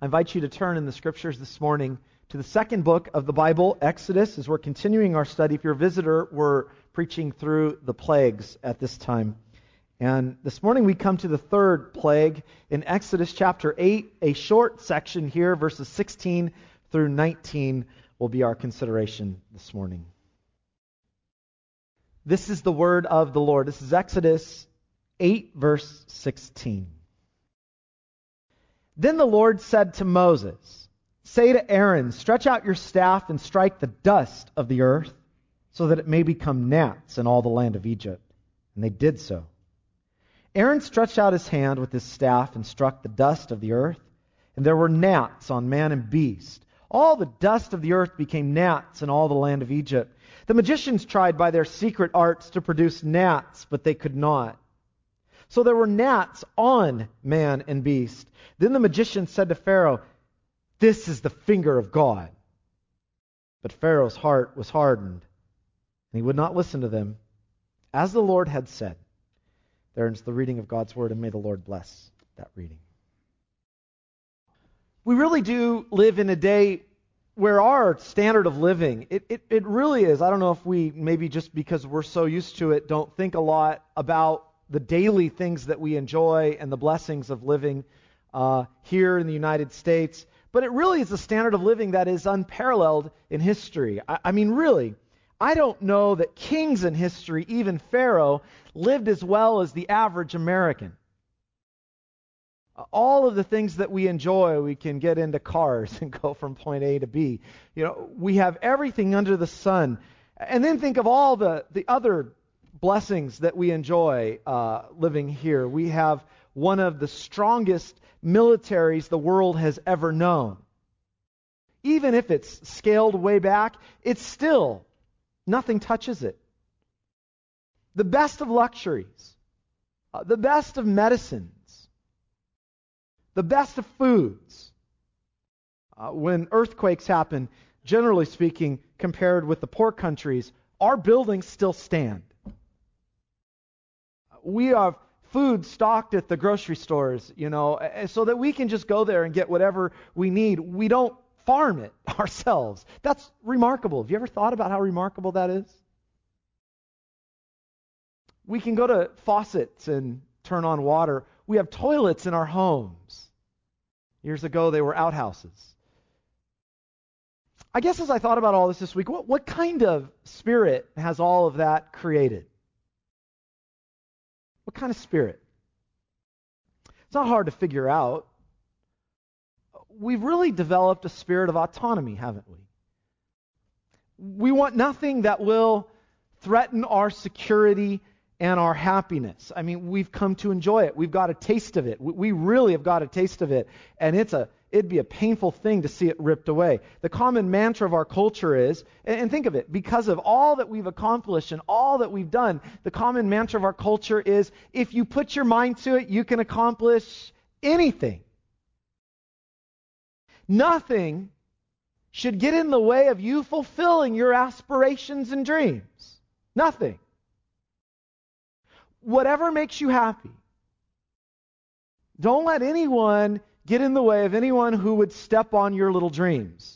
I invite you to turn in the scriptures this morning to the second book of the Bible, Exodus, as we're continuing our study. If you're a visitor, we're preaching through the plagues at this time. And this morning we come to the third plague in Exodus chapter 8. A short section here, verses 16 through 19, will be our consideration this morning. This is the word of the Lord. This is Exodus 8, verse 16. Then the Lord said to Moses, "Say to Aaron, stretch out your staff and strike the dust of the earth, so that it may become gnats in all the land of Egypt." And they did so. Aaron stretched out his hand with his staff and struck the dust of the earth, and there were gnats on man and beast. All the dust of the earth became gnats in all the land of Egypt. The magicians tried by their secret arts to produce gnats, but they could not. So there were gnats on man and beast. Then the magician said to Pharaoh, "This is the finger of God." But Pharaoh's heart was hardened, and he would not listen to them, as the Lord had said. There ends the reading of God's word, and may the Lord bless that reading. We really do live in a day where our standard of living, it really is. I don't know if we, maybe just because we're so used to it, don't think a lot about the daily things that we enjoy and the blessings of living here in the United States. But it really is a standard of living that is unparalleled in history. I mean, really, I don't know that kings in history, even Pharaoh, lived as well as the average American. All of the things that we enjoy, we can get into cars and go from point A to B. You know, we have everything under the sun. And then think of all the other blessings that we enjoy living here. We have one of the strongest militaries the world has ever known. Even if it's scaled way back, it's still, nothing touches it. The best of luxuries, the best of medicines, the best of foods. When earthquakes happen, generally speaking, compared with the poor countries, our buildings still stand. We have food stocked at the grocery stores, so that we can just go there and get whatever we need. We don't farm it ourselves. That's remarkable. Have you ever thought about how remarkable that is? We can go to faucets and turn on water. We have toilets in our homes. Years ago, they were outhouses. I guess as I thought about all this week, what kind of spirit has all of that created? What kind of spirit? It's not hard to figure out. We've really developed a spirit of autonomy, haven't we? We want nothing that will threaten our security and our happiness. I mean, we've come to enjoy it. We've got a taste of it. We really have got a taste of it. And it'd be a painful thing to see it ripped away. The common mantra of our culture is, and think of it, because of all that we've accomplished and all that we've done, the common mantra of our culture is, if you put your mind to it, you can accomplish anything. Nothing should get in the way of you fulfilling your aspirations and dreams. Nothing. Whatever makes you happy. Don't let anyone get in the way of anyone who would step on your little dreams.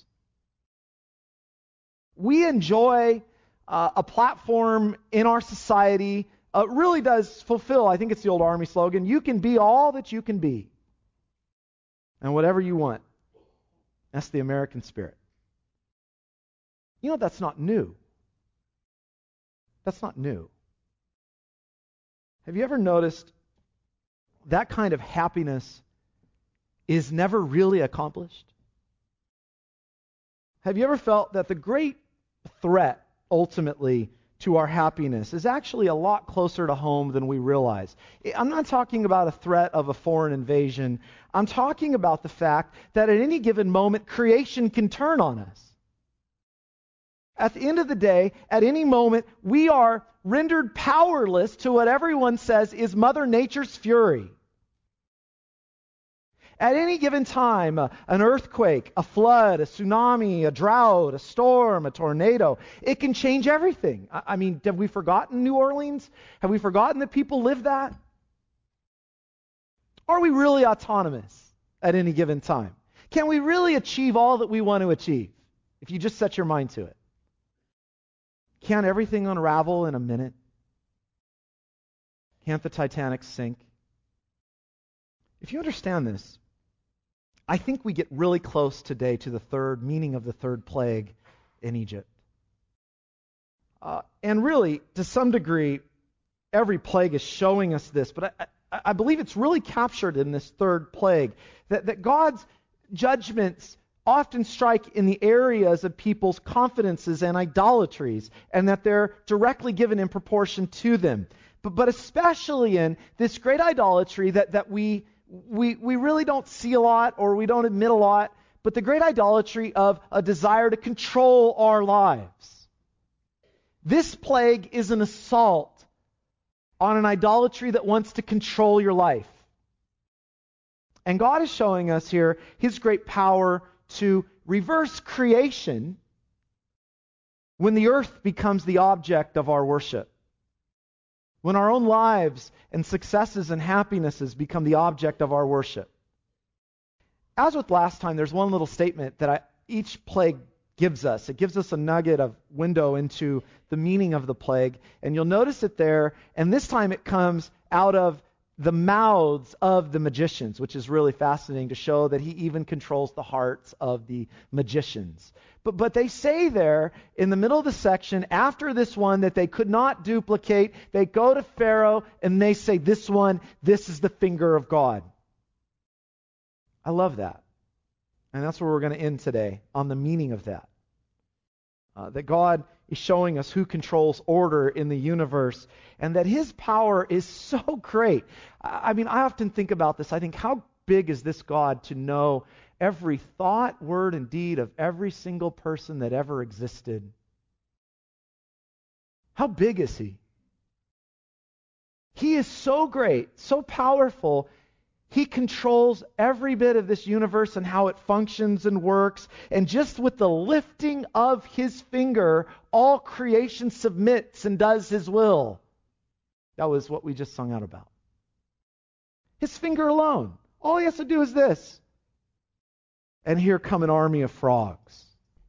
We enjoy a platform in our society. It really does fulfill, I think it's the old Army slogan, you can be all that you can be. And whatever you want. That's the American spirit. You know, that's not new. That's not new. Have you ever noticed that kind of happiness is never really accomplished? Have you ever felt that the great threat, ultimately, to our happiness is actually a lot closer to home than we realize? I'm not talking about a threat of a foreign invasion. I'm talking about the fact that at any given moment, creation can turn on us. At the end of the day, at any moment, we are rendered powerless to what everyone says is Mother Nature's fury. At any given time, an earthquake, a flood, a tsunami, a drought, a storm, a tornado, it can change everything. I mean, have we forgotten New Orleans? Have we forgotten that people live that? Are we really autonomous at any given time? Can we really achieve all that we want to achieve if you just set your mind to it? Can't everything unravel in a minute? Can't the Titanic sink? If you understand this, I think we get really close today to the third meaning of the third plague in Egypt. And really, to some degree, every plague is showing us this, but I believe it's really captured in this third plague, that God's judgments often strike in the areas of people's confidences and idolatries, and that they're directly given in proportion to them. But especially in this great idolatry that we really don't see a lot, or we don't admit a lot, but the great idolatry of a desire to control our lives. This plague is an assault on an idolatry that wants to control your life. And God is showing us here His great power to reverse creation when the earth becomes the object of our worship. When our own lives and successes and happinesses become the object of our worship. As with last time, there's one little statement that each plague gives us. It gives us a nugget of window into the meaning of the plague. And you'll notice it there, and this time it comes out of the mouths of the magicians, which is really fascinating to show that he even controls the hearts of the magicians. But they say there in the middle of the section, after this one that they could not duplicate, they go to Pharaoh and they say, this one, this is the finger of God. I love that. And that's where we're going to end today, on the meaning of that. That God is showing us who controls order in the universe, and that His power is so great. I mean, I often think about this. I think, how big is this God to know every thought, word, and deed of every single person that ever existed? How big is He? He is so great, so powerful. He controls every bit of this universe and how it functions and works. And just with the lifting of His finger, all creation submits and does His will. That was what we just sung out about. His finger alone. All He has to do is this. And here come an army of frogs.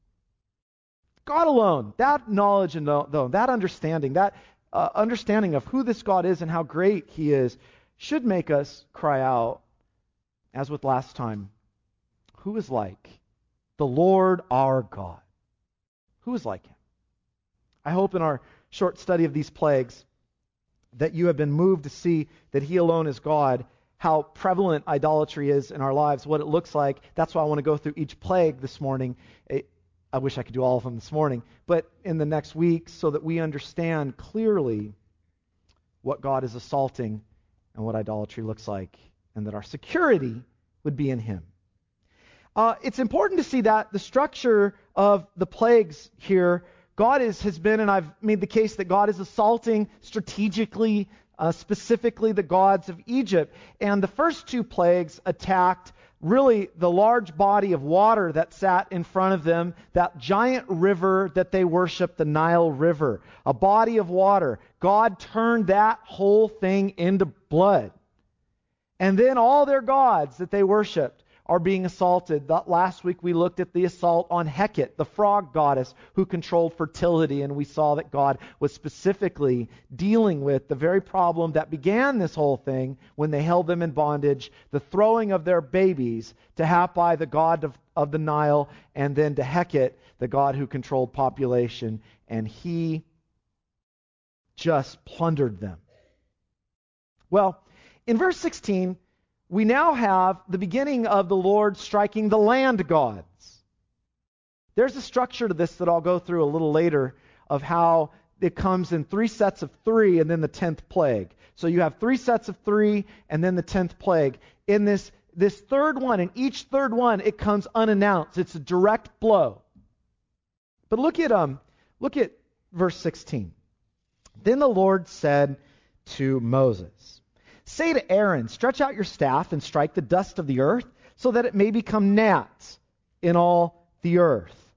God alone, that knowledge and that understanding, understanding of who this God is and how great He is, should make us cry out, as with last time, who is like the Lord our God? Who is like Him? I hope in our short study of these plagues that you have been moved to see that He alone is God, how prevalent idolatry is in our lives, what it looks like. That's why I want to go through each plague this morning. I wish I could do all of them this morning, but in the next week, so that we understand clearly what God is assaulting and what idolatry looks like, and that our security would be in Him. It's important to see that the structure of the plagues here, God has been, and I've made the case that God is assaulting strategically, specifically the gods of Egypt. And the first two plagues attacked really the large body of water that sat in front of them, that giant river that they worshiped, the Nile River. A body of water. God turned that whole thing into blood. And then all their gods that they worshiped are being assaulted. Last week we looked at the assault on Hecate, the frog goddess who controlled fertility, and we saw that God was specifically dealing with the very problem that began this whole thing when they held them in bondage, the throwing of their babies to Hapi, the god of the Nile, and then to Hecate, the god who controlled population, and he just plundered them. Well, in verse 16, we now have the beginning of the Lord striking the land gods. There's a structure to this that I'll go through a little later of how it comes in 3 sets of 3 and then the 10th plague. So you have 3 sets of 3 and then the 10th plague. In this third one, in each third one, it comes unannounced. It's a direct blow. But look at verse 16. Then the Lord said to Moses, "Say to Aaron, stretch out your staff and strike the dust of the earth, so that it may become gnats in all the earth."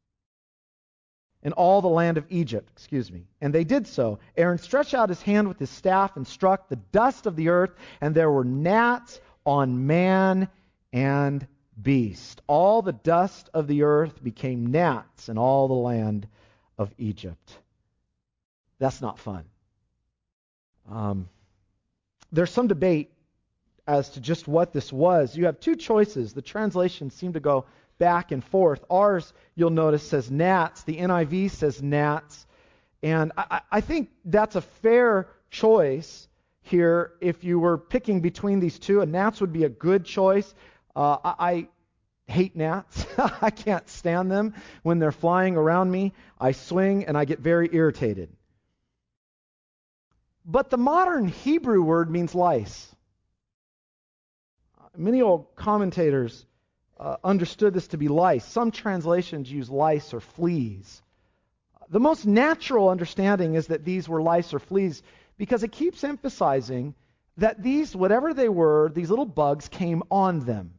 In all the land of Egypt, And they did so. Aaron stretched out his hand with his staff and struck the dust of the earth, and there were gnats on man and beast. All the dust of the earth became gnats in all the land of Egypt. That's not fun. There's some debate as to just what this was. You have two choices. The translations seem to go back and forth. Ours, you'll notice, says gnats. The NIV says gnats. And I think that's a fair choice here. If you were picking between these two, gnats would be a good choice. I hate gnats. I can't stand them when they're flying around me. I swing and I get very irritated. But the modern Hebrew word means lice. Many old commentators understood this to be lice. Some translations use lice or fleas. The most natural understanding is that these were lice or fleas because it keeps emphasizing that these, whatever they were, these little bugs came on them.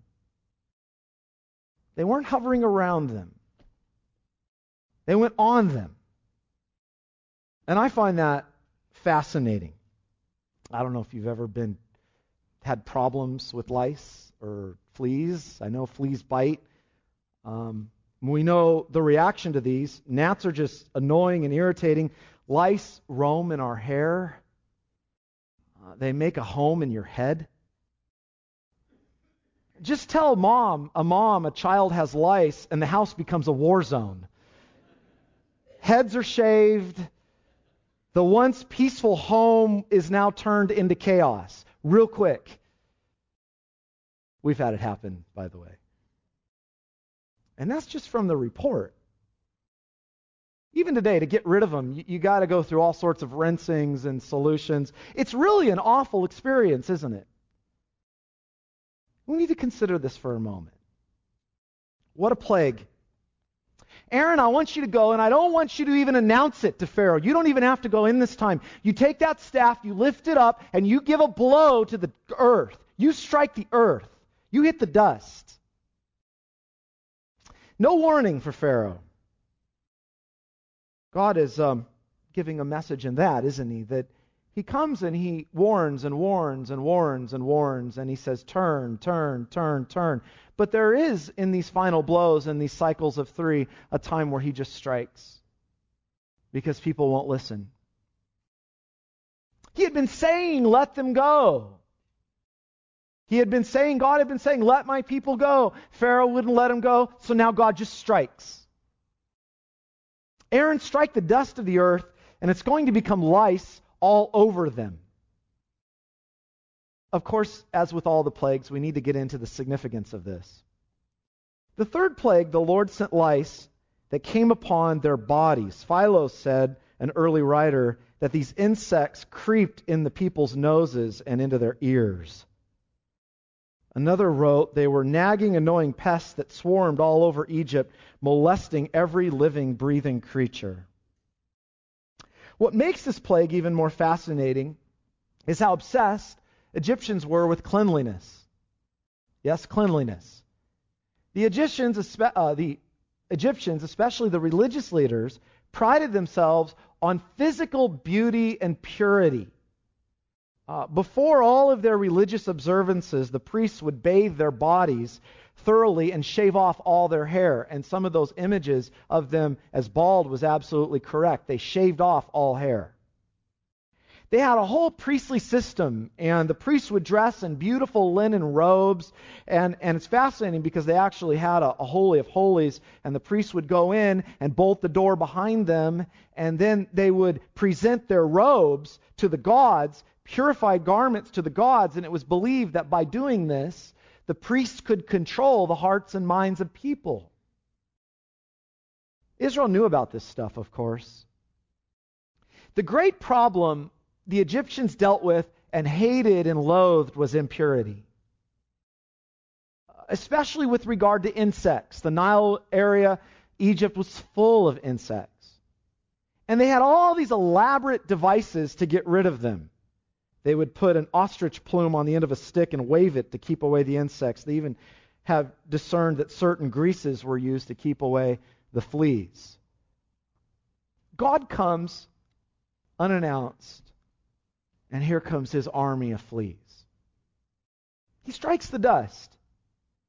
They weren't hovering around them. They went on them. And I find that fascinating. I don't know if you've ever had problems with lice or fleas. I know fleas bite. We know the reaction to these. Gnats are just annoying and irritating. Lice roam in our hair. They make a home in your head. Just tell a child has lice, and the house becomes a war zone. Heads are shaved. The once peaceful home is now turned into chaos real quick. We've had it happen, by the way. And that's just from the report. Even today, to get rid of them, you got to go through all sorts of rinsings and solutions. It's really an awful experience, isn't it? We need to consider this for a moment. What a plague. Aaron, I want you to go, and I don't want you to even announce it to Pharaoh. You don't even have to go in this time. You take that staff, you lift it up, and you give a blow to the earth. You strike the earth. You hit the dust. No warning for Pharaoh. God is giving a message in that, isn't he? That he comes and he warns and warns and warns and warns, and he says, turn, turn, turn, turn. But there is, in these final blows and these cycles of 3, a time where he just strikes because people won't listen. He had been saying, let them go. God had been saying, let my people go. Pharaoh wouldn't let him go, so now God just strikes. Aaron, strike the dust of the earth, and it's going to become lice all over them. Of course, as with all the plagues, we need to get into the significance of this. The third plague, the Lord sent lice that came upon their bodies. Philo said, an early writer, that these insects creeped in the people's noses and into their ears. Another wrote, they were nagging, annoying pests that swarmed all over Egypt, molesting every living, breathing creature. What makes this plague even more fascinating is how obsessed Egyptians were with cleanliness. Yes, cleanliness. The Egyptians, especially the religious leaders, prided themselves on physical beauty and purity. Before all of their religious observances, the priests would bathe their bodies thoroughly and shave off all their hair. And some of those images of them as bald was absolutely correct. They shaved off all hair. They had a whole priestly system, and the priests would dress in beautiful linen robes. And it's fascinating because they actually had a holy of holies, and the priests would go in and bolt the door behind them, and then they would present their robes to the gods, purified garments to the gods, and it was believed that by doing this, the priests could control the hearts and minds of people. Israel knew about this stuff, of course. The great problem the Egyptians dealt with and hated and loathed was impurity, especially with regard to insects. The Nile area, Egypt, was full of insects. And they had all these elaborate devices to get rid of them. They would put an ostrich plume on the end of a stick and wave it to keep away the insects. They even have discerned that certain greases were used to keep away the fleas. God comes unannounced, and here comes his army of fleas. He strikes the dust.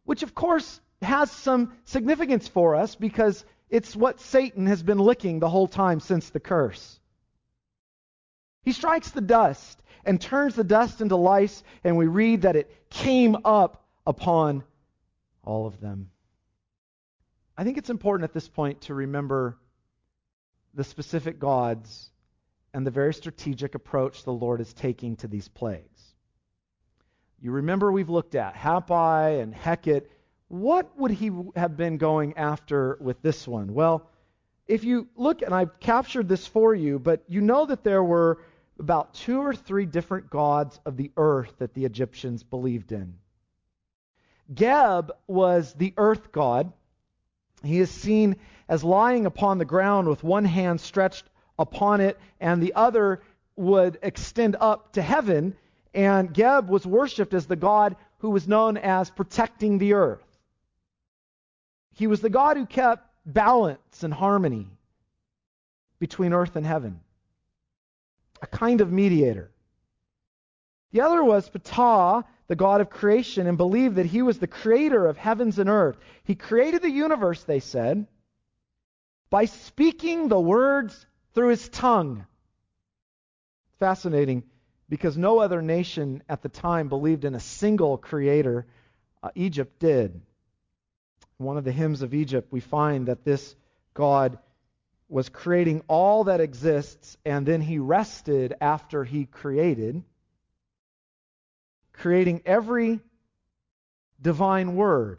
which of course has some significance for us because it's what Satan has been licking the whole time since the curse. He strikes the dust and turns the dust into lice, and we read that it came up upon all of them. I think it's important at this point to remember the specific gods and the very strategic approach the Lord is taking to these plagues. You remember we've looked at Happai and Heket. What would he have been going after with this one? Well, if you look, and I've captured this for you, but you know that there were about 2 or 3 different gods of the earth that the Egyptians believed in. Geb was the earth god. He is seen as lying upon the ground with one hand stretched upon it, and the other would extend up to heaven. And Geb was worshipped as the god who was known as protecting the earth. He was the God who kept balance and harmony between earth and heaven, a kind of mediator. The other was Ptah, the god of creation, and believed that he was the creator of heavens and earth. He created the universe, they said, by speaking the words through his tongue. Fascinating, because no other nation at the time believed in a single creator. Egypt did. One of the hymns of Egypt, we find that this God was creating all that exists, and then he rested after he created, creating every divine word,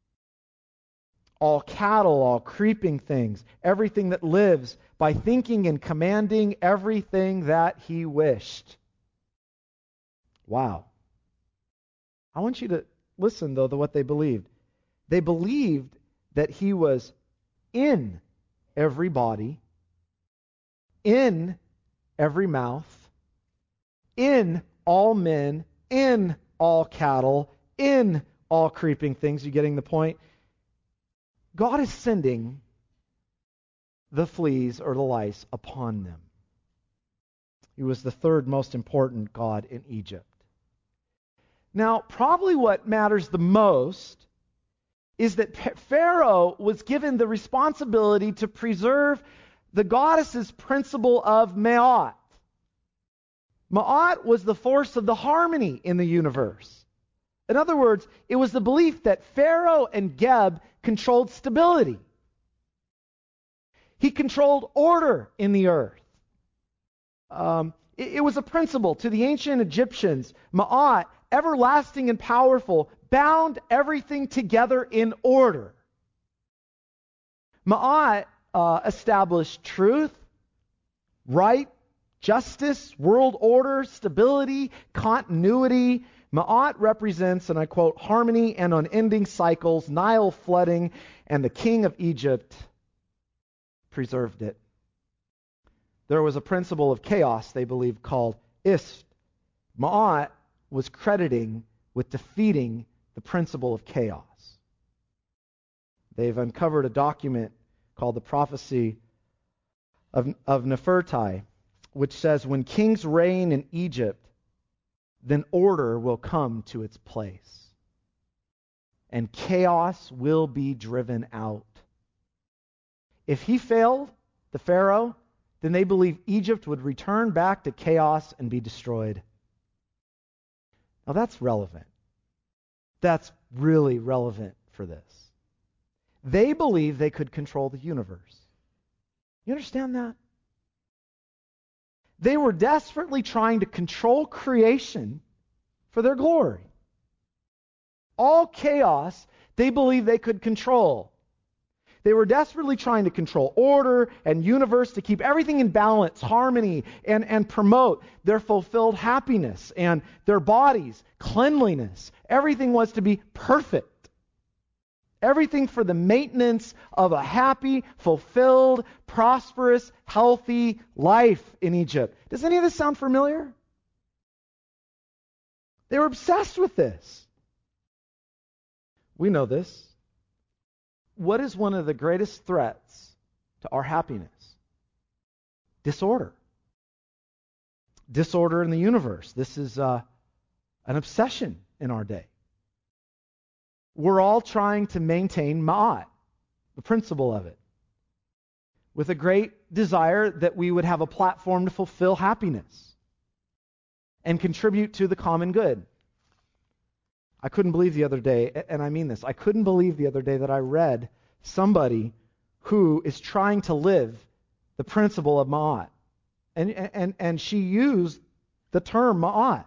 all cattle, all creeping things, everything that lives, by thinking and commanding everything that he wished. Wow. I want you to listen, though, to what they believed. They believed that he was in every body, in every mouth, in all men, in all cattle, in all creeping things. You getting the point? God is sending the fleas or the lice upon them. He was the third most important god in Egypt. Now, probably what matters the most is that Pharaoh was given the responsibility to preserve the goddess's principle of Ma'at. Ma'at was the force of the harmony in the universe. In other words, it was the belief that Pharaoh and Geb controlled stability. He controlled order in the earth. It was a principle to the ancient Egyptians. Ma'at, everlasting and powerful, bound everything together in order. Ma'at established truth, right, justice, world order, stability, continuity. Ma'at represents, and I quote, harmony and unending cycles, Nile flooding, and the king of Egypt preserved it. There was a principle of chaos, they believed, called Ist. Ma'at was crediting with defeating the principle of chaos. They've uncovered a document called the Prophecy of Nefertiti, which says, when kings reign in Egypt, then order will come to its place, and chaos will be driven out. If he failed, the Pharaoh, then they believe Egypt would return back to chaos and be destroyed. Now that's relevant. That's really relevant for this. They believe they could control the universe. You understand that? They were desperately trying to control creation for their glory. All chaos they believed they could control. They were desperately trying to control order and universe to keep everything in balance, harmony, and promote their fulfilled happiness and their bodies, cleanliness. Everything was to be perfect. Everything for the maintenance of a happy, fulfilled, prosperous, healthy life in Egypt. Does any of this sound familiar? They were obsessed with this. We know this. What is one of the greatest threats to our happiness? Disorder. Disorder in the universe. This is an obsession in our day. we're all trying to maintain Ma'at, the principle of it, with a great desire that we would have a platform to fulfill happiness and contribute to the common good. I couldn't believe the other day, and I mean this, I couldn't believe the other day that I read somebody who is trying to live the principle of Ma'at. And she used the term Ma'at.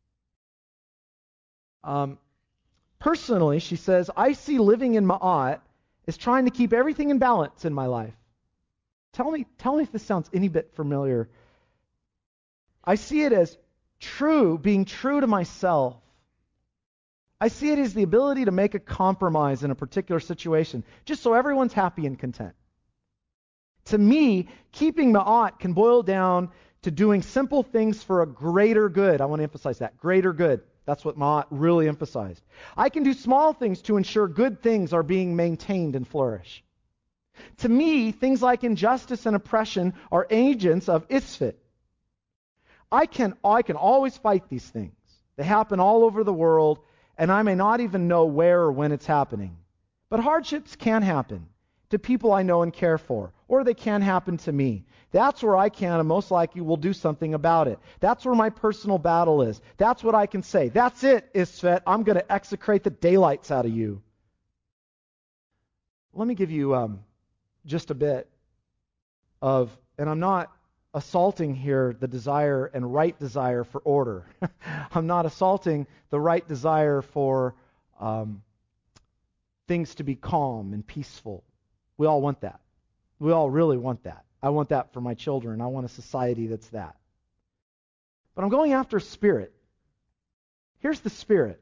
Personally, she says, I see living in Ma'at as trying to keep everything in balance in my life. Tell me if this sounds any bit familiar. I see it as being true to myself. I see it as the ability to make a compromise in a particular situation, just so everyone's happy and content. To me, keeping Ma'at can boil down to doing simple things for a greater good. I want to emphasize that, greater good. That's what Ma'at really emphasized. I can do small things to ensure good things are being maintained and flourish. To me, things like injustice and oppression are agents of Isfet. I can always fight these things. They happen all over the world, and I may not even know where or when it's happening. But hardships can happen to people I know and care for, or they can happen to me. That's where I can and most likely will do something about it. That's where my personal battle is. That's what I can say. That's it, Isfet. I'm going to execrate the daylights out of you. Let me give you just a bit of, and I'm not assaulting here the desire and right desire for order. I'm not assaulting the right desire for things to be calm and peaceful. We all want that. We all really want that. I want that for my children. I want a society that's that. But I'm going after spirit. Here's the spirit.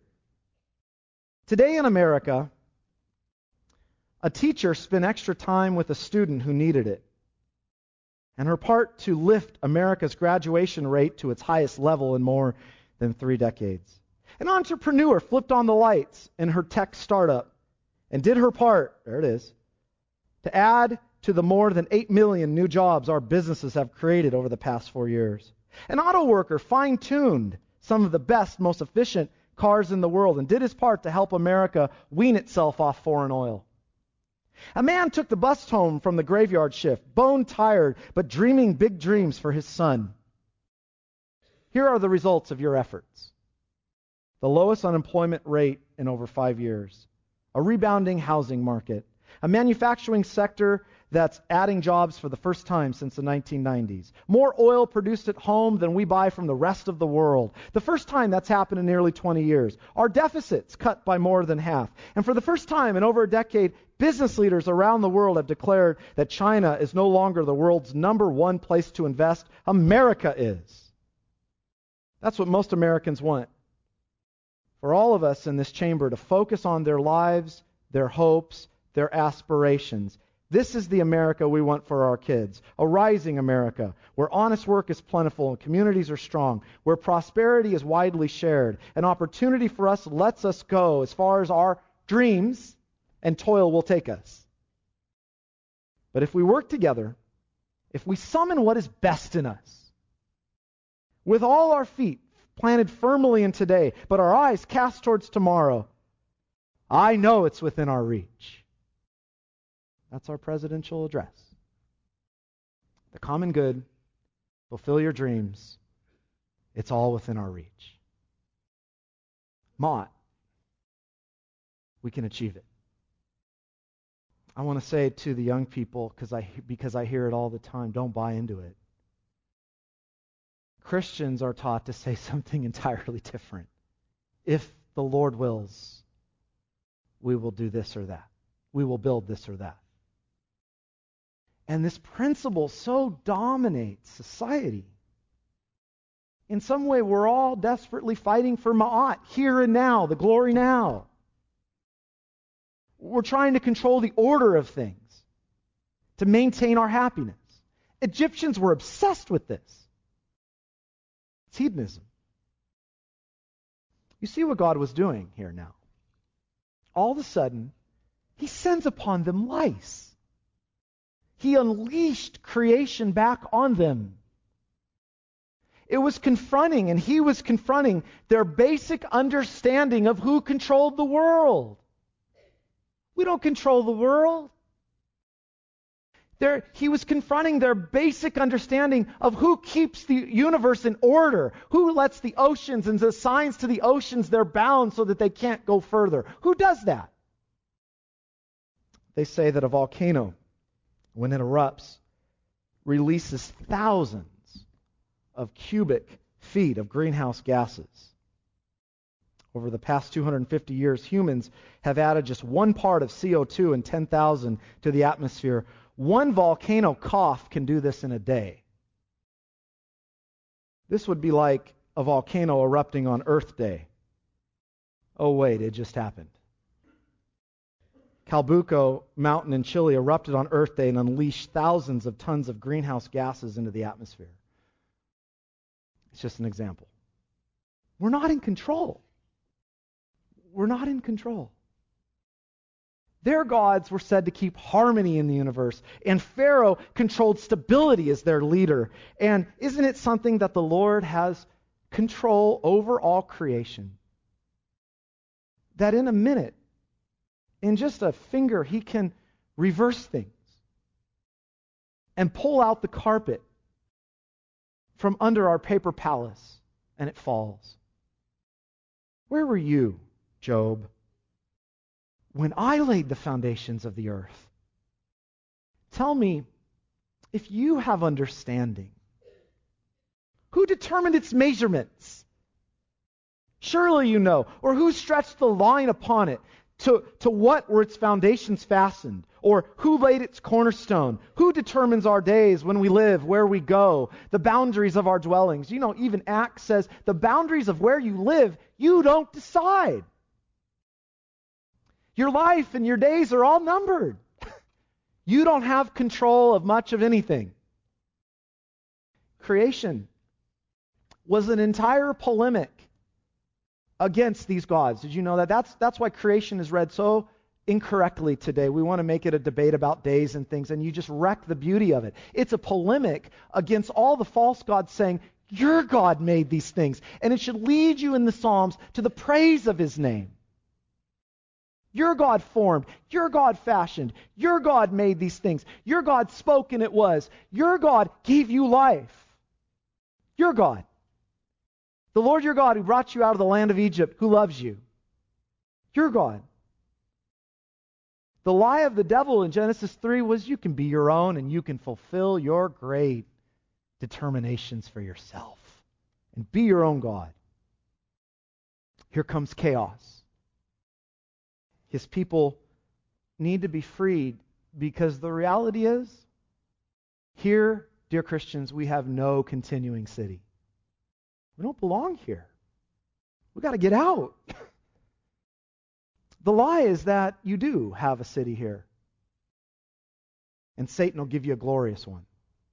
Today in America, a teacher spent extra time with a student who needed it. And her part to lift America's graduation rate to its highest level in more than 3 decades. An entrepreneur flipped on the lights in her tech startup and did her part, there it is, to add to the more than 8 million new jobs our businesses have created over the past 4 years. An auto worker fine-tuned some of the best, most efficient cars in the world and did his part to help America wean itself off foreign oil. A man took the bus home from the graveyard shift, bone-tired, but dreaming big dreams for his son. Here are the results of your efforts. The lowest unemployment rate in over 5 years. A rebounding housing market. A manufacturing sector that's adding jobs for the first time since the 1990s. More oil produced at home than we buy from the rest of the world. The first time that's happened in nearly 20 years. Our deficits cut by more than half. And for the first time in over a decade, business leaders around the world have declared that China is no longer the world's #1 place to invest. America is. That's what most Americans want. For all of us in this chamber to focus on their lives, their hopes, their aspirations. This is the America we want for our kids. A rising America, where honest work is plentiful and communities are strong, where prosperity is widely shared. An opportunity for us lets us go as far as our dreams and toil will take us. But if we work together, if we summon what is best in us, with all our feet planted firmly in today, but our eyes cast towards tomorrow, I know it's within our reach. That's our presidential address. The common good, fulfill your dreams, it's all within our reach. Ma'at, we can achieve it. I want to say to the young people, because I hear it all the time, don't buy into it. Christians are taught to say something entirely different. If the Lord wills, we will do this or that. We will build this or that. And this principle so dominates society. In some way, we're all desperately fighting for Ma'at, here and now, the glory now. We're trying to control the order of things to maintain our happiness. Egyptians were obsessed with this. It's hedonism. You see what God was doing here now. All of a sudden, He sends upon them lice. He unleashed creation back on them. It was confronting, and He was confronting their basic understanding of who controlled the world. We don't control the world. He was confronting their basic understanding of who keeps the universe in order, who lets the oceans and assigns to the oceans their bounds so that they can't go further. Who does that? They say that a volcano, when it erupts, releases thousands of cubic feet of greenhouse gases. Over the past 250 years, humans have added just one part of CO2 and 10,000 to the atmosphere. One volcano cough can do this in a day. This would be like a volcano erupting on Earth Day. Oh wait, it just happened. Calbuco Mountain in Chile erupted on Earth Day and unleashed thousands of tons of greenhouse gases into the atmosphere. It's just an example. We're not in control. We're not in control. Their gods were said to keep harmony in the universe, and Pharaoh controlled stability as their leader. And isn't it something that the Lord has control over all creation? That in a minute, in just a finger, he can reverse things and pull out the carpet from under our paper palace, and it falls. Where were you, Job, when I laid the foundations of the earth? Tell me, if you have understanding, who determined its measurements? Surely you know. Or who stretched the line upon it? To what were its foundations fastened? Or who laid its cornerstone? Who determines our days, when we live, where we go, the boundaries of our dwellings? You know, even Acts says the boundaries of where you live, you don't decide. Your life and your days are all numbered. You don't have control of much of anything. Creation was an entire polemic against these gods. Did you know that? That's why creation is read so incorrectly today. We want to make it a debate about days and things, and you just wreck the beauty of it. It's a polemic against all the false gods saying, your God made these things, and it should lead you in the Psalms to the praise of his name. Your God formed, your God fashioned, your God made these things, your God spoke and it was, your God gave you life. Your God. The Lord your God who brought you out of the land of Egypt, who loves you. Your God. The lie of the devil in Genesis 3 was you can be your own and you can fulfill your great determinations for yourself and be your own God. Here comes chaos. His people need to be freed because the reality is, here, dear Christians, we have no continuing city. We don't belong here. We've got to get out. The lie is that you do have a city here. And Satan will give you a glorious one.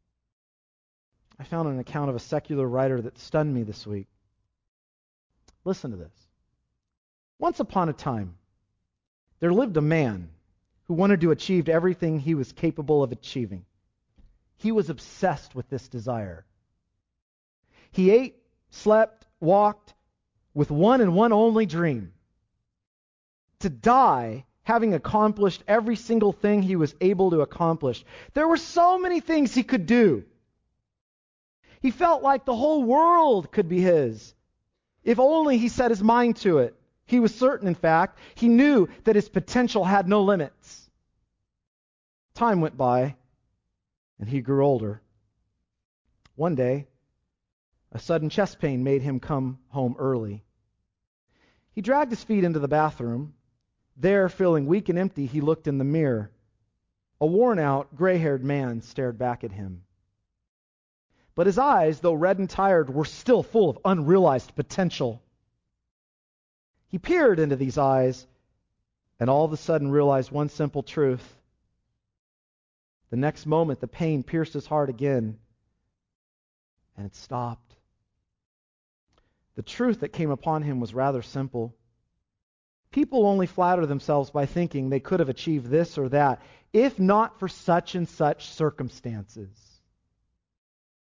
I found an account of a secular writer that stunned me this week. Listen to this. Once upon a time, there lived a man who wanted to achieve everything he was capable of achieving. He was obsessed with this desire. He ate, slept, walked with one and one only dream: to die having accomplished every single thing he was able to accomplish. There were so many things he could do. He felt like the whole world could be his, if only he set his mind to it. He was certain, in fact, he knew that his potential had no limits. Time went by, and he grew older. One day, a sudden chest pain made him come home early. He dragged his feet into the bathroom. There, feeling weak and empty, he looked in the mirror. A worn-out, gray-haired man stared back at him. But his eyes, though red and tired, were still full of unrealized potential. He peered into these eyes and all of a sudden realized one simple truth. The next moment, the pain pierced his heart again, and it stopped. The truth that came upon him was rather simple. People only flatter themselves by thinking they could have achieved this or that, if not for such and such circumstances.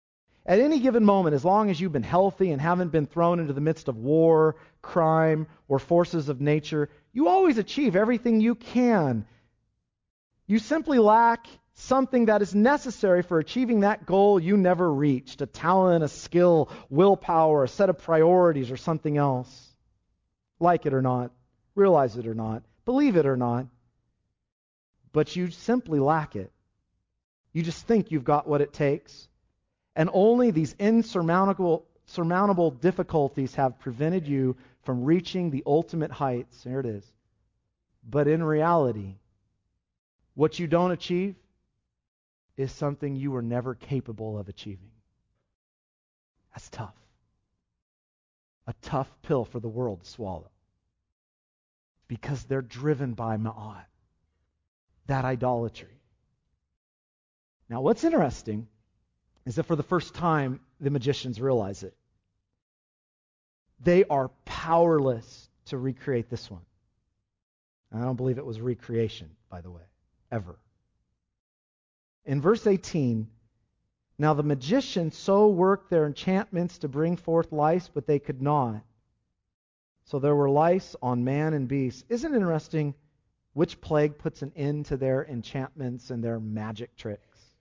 At any given moment, as long as you've been healthy and haven't been thrown into the midst of war, crime, or forces of nature, you always achieve everything you can. You simply lack something that is necessary for achieving that goal you never reached, a talent, a skill, willpower, a set of priorities, or something else. Like it or not, realize it or not, believe it or not, but you simply lack it. You just think you've got what it takes. And only these insurmountable difficulties have prevented you from reaching the ultimate heights. There it is. But in reality, what you don't achieve is something you were never capable of achieving. That's tough. A tough pill for the world to swallow. Because they're driven by Ma'at, that idolatry. Now, what's interesting is that for the first time, the magicians realize it. They are powerless to recreate this one. And I don't believe it was recreation, by the way, ever. In verse 18, now the magicians so worked their enchantments to bring forth lice, but they could not. So there were lice on man and beast. Isn't it interesting which plague puts an end to their enchantments and their magic tricks?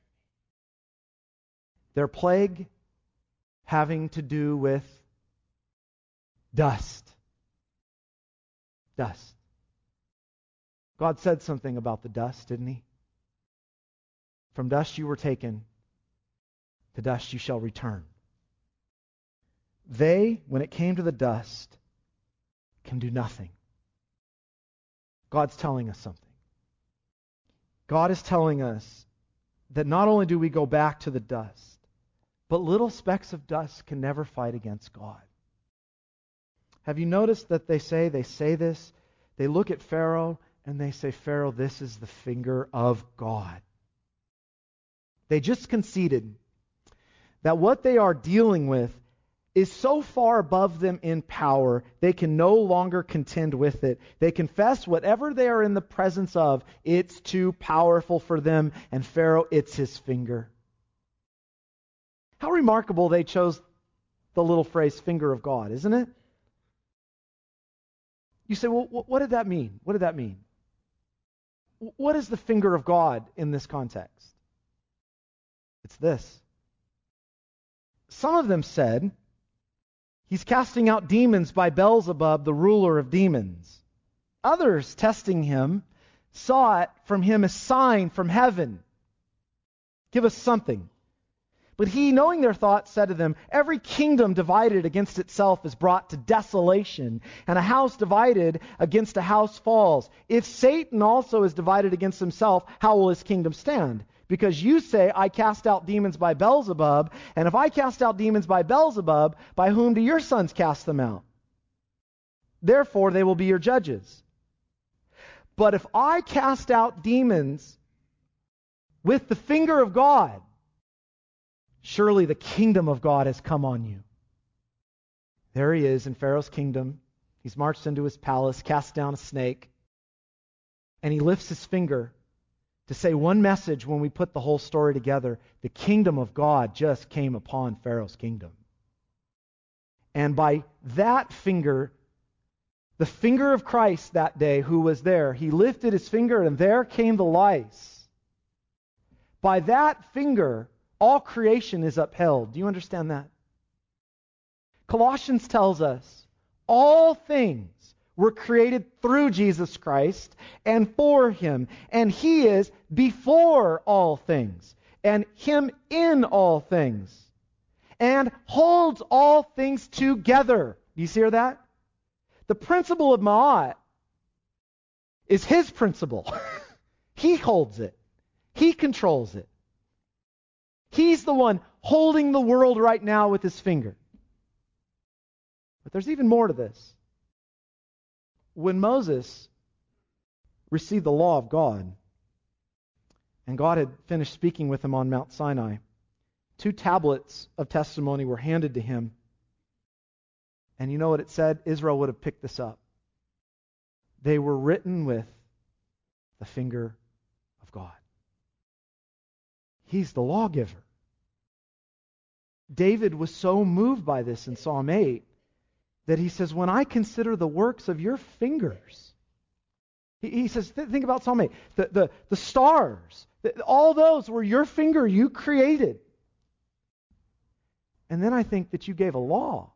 Their plague having to do with dust. Dust. God said something about the dust, didn't he? From dust you were taken, to dust you shall return. They, when it came to the dust, can do nothing. God's telling us something. God is telling us that not only do we go back to the dust, but little specks of dust can never fight against God. Have you noticed that they say this, they look at Pharaoh and they say, Pharaoh, this is the finger of God. They just conceded that what they are dealing with is so far above them in power, they can no longer contend with it. They confess whatever they are in the presence of, it's too powerful for them, and Pharaoh, it's his finger. How remarkable they chose the little phrase, finger of God, isn't it? You say, well, what did that mean? What did that mean? What is the finger of God in this context? It's this. Some of them said, he's casting out demons by Beelzebub, the ruler of demons. Others, testing him, sought from him a sign from heaven. Give us something. But he, knowing their thoughts, said to them, every kingdom divided against itself is brought to desolation, and a house divided against a house falls. If Satan also is divided against himself, how will his kingdom stand? Because you say, I cast out demons by Beelzebub, and if I cast out demons by Beelzebub, by whom do your sons cast them out? Therefore they will be your judges. But if I cast out demons with the finger of God, surely the kingdom of God has come on you. There he is in Pharaoh's kingdom. He's marched into his palace, cast down a snake, and he lifts his finger to say one message when we put the whole story together. The kingdom of God just came upon Pharaoh's kingdom. And by that finger, the finger of Christ that day who was there, he lifted his finger and there came the lice. By that finger, all creation is upheld. Do you understand that? Colossians tells us all things were created through Jesus Christ and for him. And he is before all things, and him in all things, and holds all things together. Do you hear that? The principle of Ma'at is his principle. He holds it. He controls it. He's the one holding the world right now with his finger. But there's even more to this. When Moses received the law of God, and God had finished speaking with him on Mount Sinai, 2 tablets of testimony were handed to him. And you know what it said? Israel would have picked this up. They were written with the finger of God. He's the lawgiver. David was so moved by this in Psalm 8 that he says, when I consider the works of your fingers, he says, think about Psalm 8, the stars, all those were your finger, you created. And then I think that you gave a law.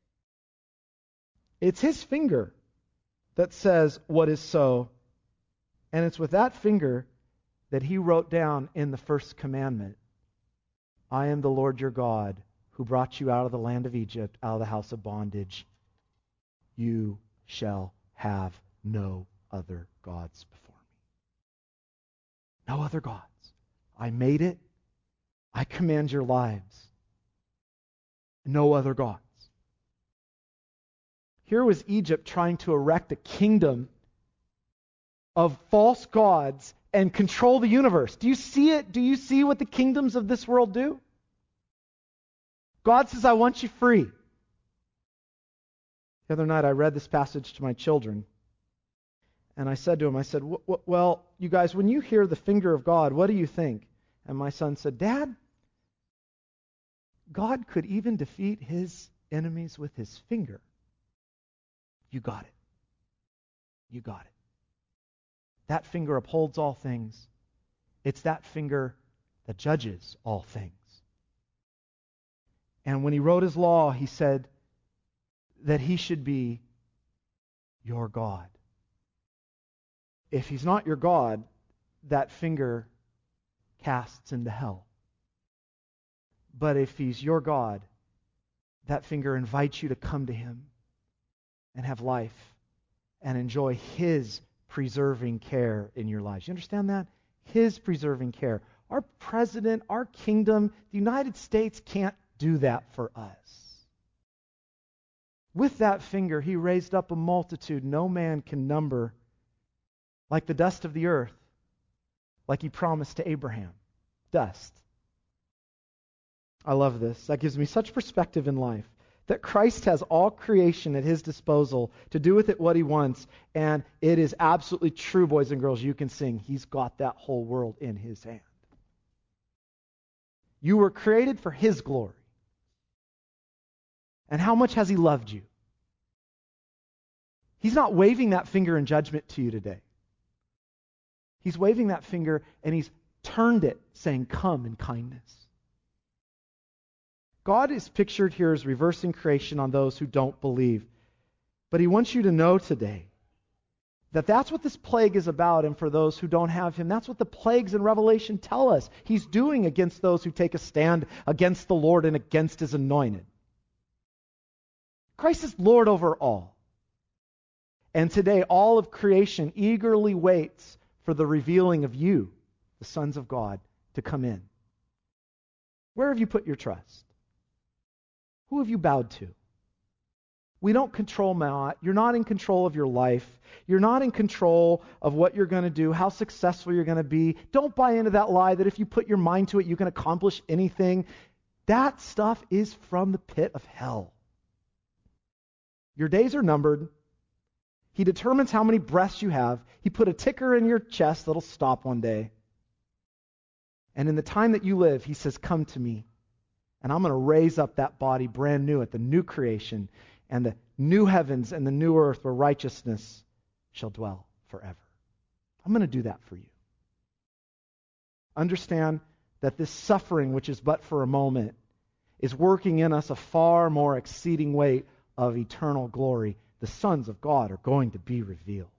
It's his finger that says what is so. And it's with that finger that he wrote down in the first commandment, I am the Lord your God who brought you out of the land of Egypt, out of the house of bondage. You shall have no other gods before me. No other gods. I made it. I command your lives. No other gods. Here was Egypt trying to erect a kingdom of false gods and control the universe. Do you see it? Do you see what the kingdoms of this world do? God says, I want you free. The other night I read this passage to my children, and I said to them, I said, well, you guys, when you hear the finger of God, what do you think? And my son said, Dad, God could even defeat his enemies with his finger. You got it. You got it. That finger upholds all things. It's that finger that judges all things. And when he wrote his law, he said that he should be your God. If he's not your God, that finger casts into hell. But if he's your God, that finger invites you to come to him and have life and enjoy his preserving care in your lives. You understand that? His preserving care. Our president, our kingdom, the United States can't do that for us. With that finger, he raised up a multitude no man can number, like the dust of the earth, like he promised to Abraham. Dust. I love this. That gives me such perspective in life. That Christ has all creation at his disposal to do with it what he wants. And it is absolutely true, boys and girls. You can sing. He's got that whole world in his hand. You were created for his glory. And how much has he loved you? He's not waving that finger in judgment to you today. He's waving that finger and he's turned it, saying, come in kindness. God is pictured here as reversing creation on those who don't believe. But he wants you to know today that that's what this plague is about, and for those who don't have him, that's what the plagues in Revelation tell us. He's doing against those who take a stand against the Lord and against his anointed. Christ is Lord over all. And today, all of creation eagerly waits for the revealing of you, the sons of God, to come in. Where have you put your trust? Who have you bowed to? We don't control Matt. You're not in control of your life. You're not in control of what you're going to do, how successful you're going to be. Don't buy into that lie that if you put your mind to it, you can accomplish anything. That stuff is from the pit of hell. Your days are numbered. He determines how many breaths you have. He put a ticker in your chest that'll stop one day. And in the time that you live, he says, come to me. And I'm going to raise up that body brand new at the new creation and the new heavens and the new earth where righteousness shall dwell forever. I'm going to do that for you. Understand that this suffering, which is but for a moment, is working in us a far more exceeding weight of eternal glory. The sons of God are going to be revealed.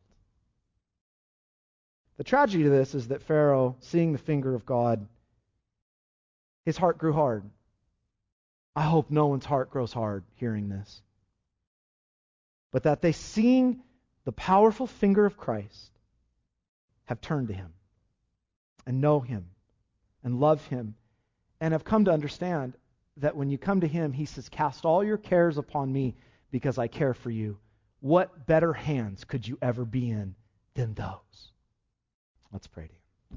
The tragedy to this is that Pharaoh, seeing the finger of God, his heart grew hard. I hope no one's heart grows hard hearing this. But that they, seeing the powerful finger of Christ, have turned to him and know him and love him and have come to understand that when you come to him, he says, cast all your cares upon me because I care for you. What better hands could you ever be in than those? Let's pray to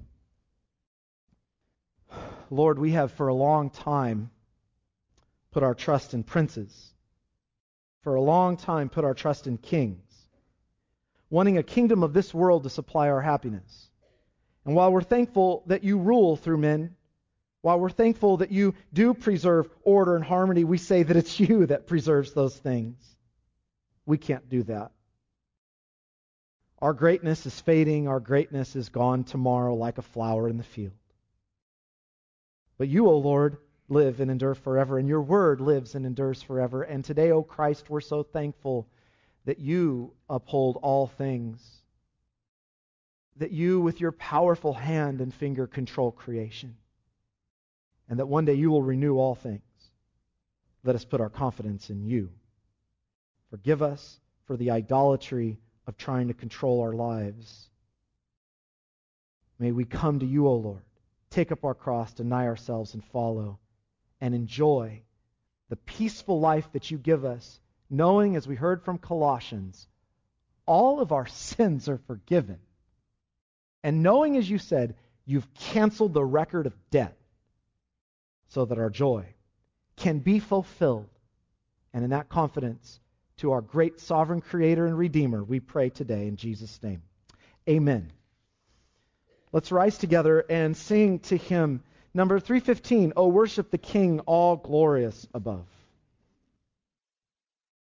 you. Lord, we have for a long time put our trust in princes. For a long time put our trust in kings, wanting a kingdom of this world to supply our happiness. And while we're thankful that you rule through men, While we're thankful that you do preserve order and harmony, we say that it's you that preserves those things. We can't do that. Our greatness is fading. Our greatness is gone tomorrow like a flower in the field. But you, O Lord, live and endure forever, and your word lives and endures forever. And today, O Christ, we're so thankful that you uphold all things, that you, with your powerful hand and finger, control creation, and that one day you will renew all things. Let us put our confidence in you. Forgive us for the idolatry of trying to control our lives. May we come to you, O Lord, take up our cross, deny ourselves, and follow, and enjoy the peaceful life that you give us, knowing, as we heard from Colossians, all of our sins are forgiven. And knowing, as you said, you've canceled the record of debt so that our joy can be fulfilled. And in that confidence, to our great sovereign Creator and Redeemer, we pray today in Jesus' name. Amen. Let's rise together and sing to him number 315, O worship the King, all glorious above.